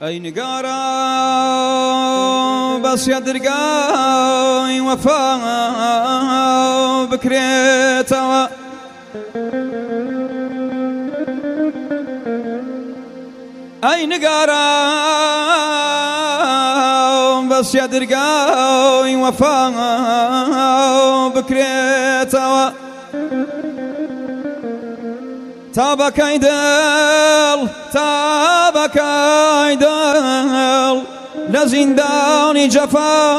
أي نقارا بس يدرقاي وفا بكريتا أي نقارا بس يدرقاي وفا بكريتا تابك ايدل تابك ايدل لزنداني جفا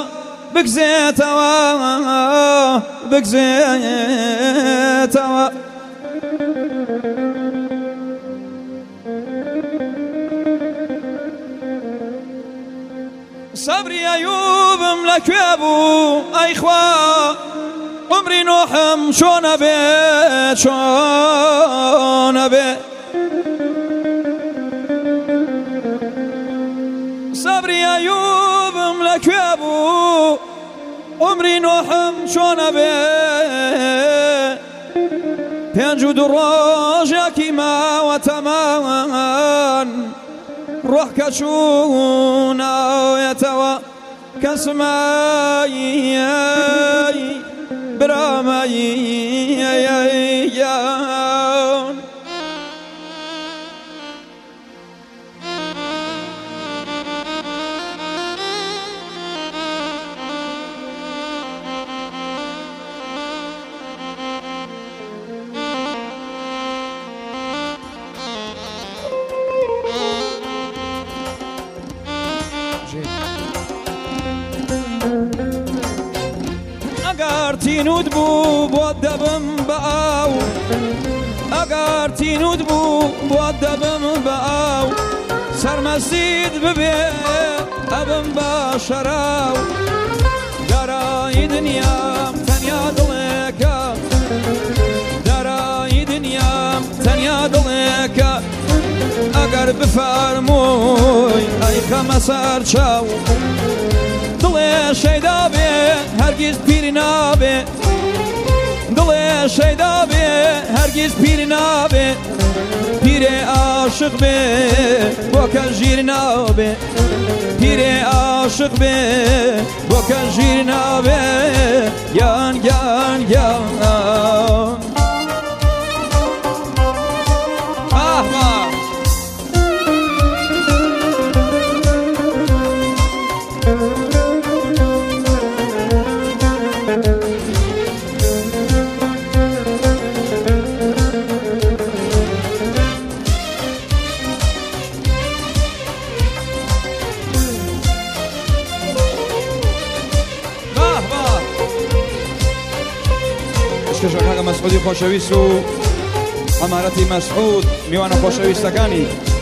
بكزيتوا بكزيتوا صبري ايوب ملك ابو اي اخوان عمري نوحم شون أبي شون أبي صبري أيوب ملك يا أبو عمري نوحم شون أبي بينجو دراجك ما وتمان روح كشونا يتوى كسماي برامي أقارتين ودبو بودبم بقاو أقارتين ودبو بودبم بقاو سرمسيد ببي أبم باشراو دراي دنيا تنيا دليكا دراي دنيا تنيا دليكا أقر بفرموي أي خمسار شاو دڵێ شەیدا بێ هەرگیز پیری نابێ دڵێ شەیدا بێ هەرگیز پیری نابێ پیرێ عاشق بێ بۆ کەس ژیر نابێ پیرێ عاشق بێ بۆ کەس ژیر نابێ گیان گیان گیان کەژەکە مەسعودی خۆشەویست و ئەمارەتی مەسعود میوانە خۆشەویستەکانی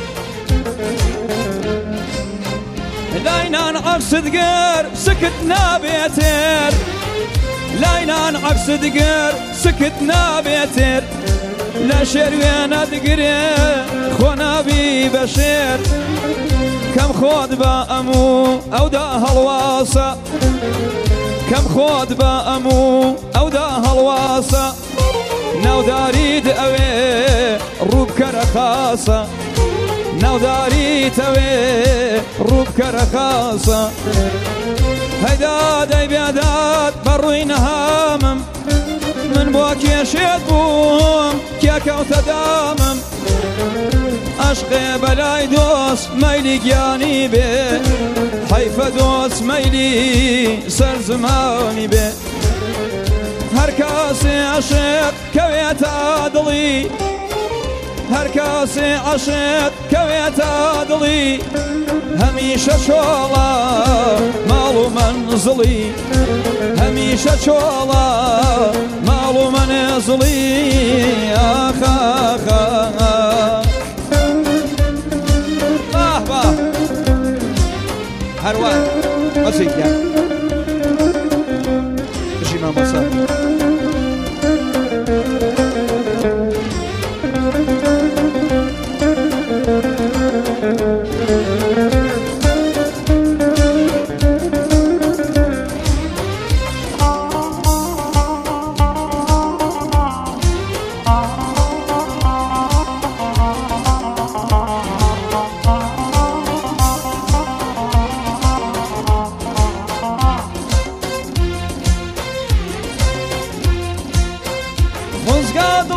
لاینان عەکست گەر سکت نابێتر لاینان عەکست گەر سکت نابێتر لە شێروێنە دگرێ خۆ نابی بە شێر کەم خۆت بە ئەموو ئەودا هەڵواسە کەم خۆت بە ئەموو ئەودا هەڵواسە ناوداریت ئەوێ ڕووبکەرە خاسە ناوداریت ئەوێ ڕووبکەرە خاسە هەیدا دەی بێداد بەڕووی نەهامم من بۆ کێشێت بووم کێکەوتە دامم عشقێ بەلای دۆست مەیلی گیانی بێ حەیفە دۆست مەیلی سەر زمانی بێ هەر کاسێ عەشق کەوێتە دڵی هەر کاسێ عەشق کەوێتە دڵی هەمیشە چۆڵە ماڵ و مەنزڵی هەمیشە چۆڵە ماڵ و مەنزڵی ئاخاخا هەروە مەسیکیان بژی مامۆستا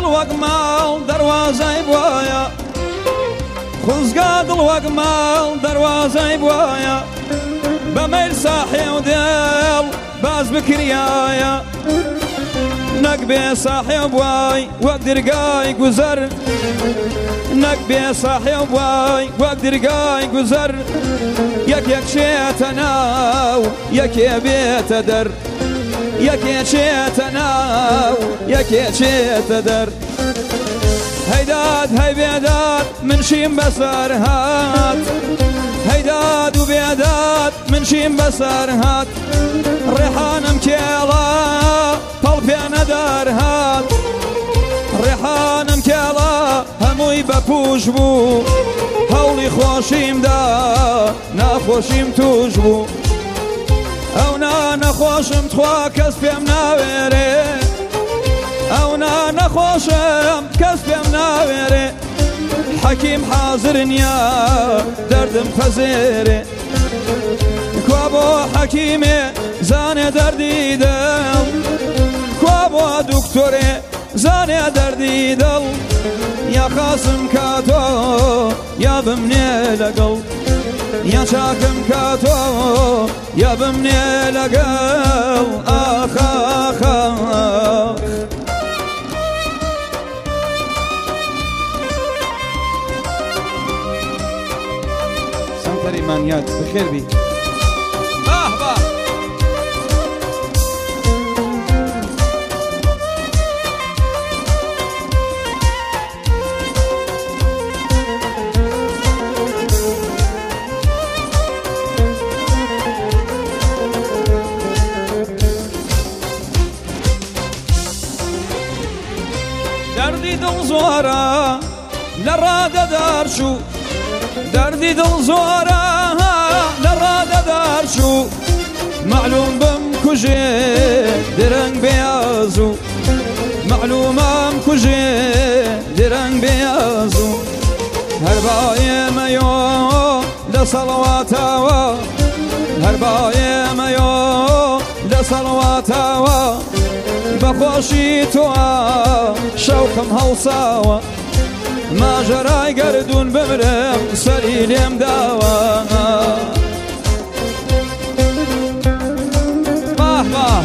وەک ماڵ دەواازای بواە خوزگا دڵ وەک ماڵ دەواازای بواە بەمەیل ساحێ و دێڵ باز بکریایە نەک بێ ساحێ بوای وەک دەرگای گوزەر نەک بێ ساحێ بوای وەک دەرگای گوزەر یەکێک چێتە ناو یەکێ بێتە دەر یەکێ چێتە ناو یەکێ چێتە دەر هەیداد هەی بێداد من شیم بەسەر هات هەیداد و بێداد من شیم بەسەر هات ڕێحانم کێڵا پەڵ پێ نەدار هات ڕێحانم کێڵا هەمووی بەپوش بوو هەوڵی خۆشیمدا ناخۆشیم توش بوو ئەو نەخۆشم تخوا کەس پێم ناوێرێ ئەو نەخۆشم کەس پێم ناوێرێ حەکیم حازر نییە دەردم پەزێرێ کوا بۆ حەکیمێ زانێ دەردی دڵ کوا بۆ دوکتۆرێ زانێ دەردی دڵ یا خاسم کاتۆ یا بمنێ لەگەڵ یا چاکم کاتۆ یا بمنێ لەگەڵ ئاخ ئاخ ئاخ مانیات بخێر بی باه باه دەردی دڵ زۆرە لە ڕادەدار چوو دەردی دڵ زۆرە لە ڕادەدار چوو معلوم بم کوژێ درەنگ بێیازوو معلومم کوژێ درەنگ بێیازوو هەر با ئێمەیۆ لە سەڵەواتاوە هەر با ئێمەیۆ لە سەڵەواتاوە بەخۆشی تۆوە شەوقم هەڵساوە ماژەرای گەردوون بمرم سەری لێم داوە باه باه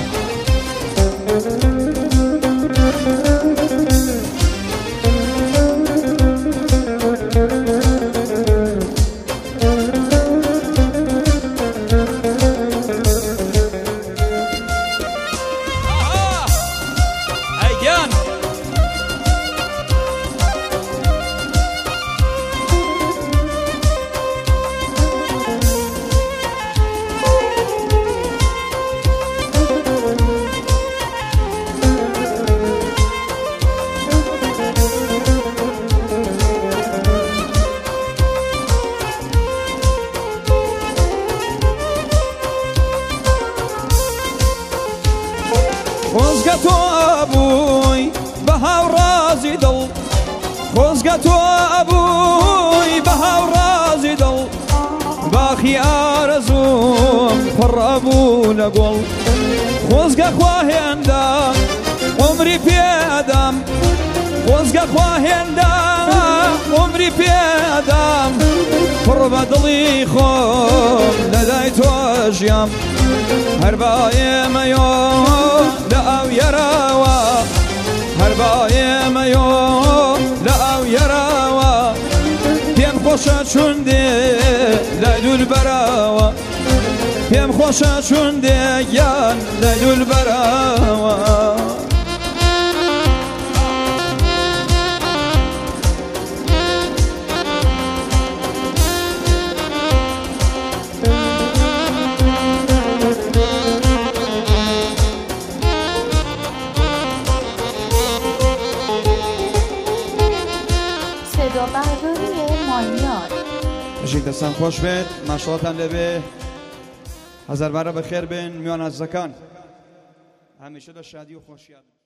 خۆزگە تۆ ئەبووی بە هاوڕازی دڵ خۆزگە تۆ ئەبووی بە هاوڕازی دڵ باخی ئارەزوم پڕ ئەبوو لە گوڵ خۆزگە خواهێندا عمری پێدام خۆزگە خواهێندا عمری پێدام پڕ بە دڵی خۆم لەلای تۆ ژیام هەر با ئێمەیۆ لە ئەو یەراوە هەر با ئێمەیۆ لە ئەو یەراوە پێم خۆشە چون دێ لە دولبەراوە پێم خۆشە چون دێ گیان لە دولبەراوە ژین دەستان خۆش بێت ماشەڵاتان لەبێ هەزار بارە بەخێر بێن میوان عەزیزەکان هەمیشە لە شادی و خۆشیان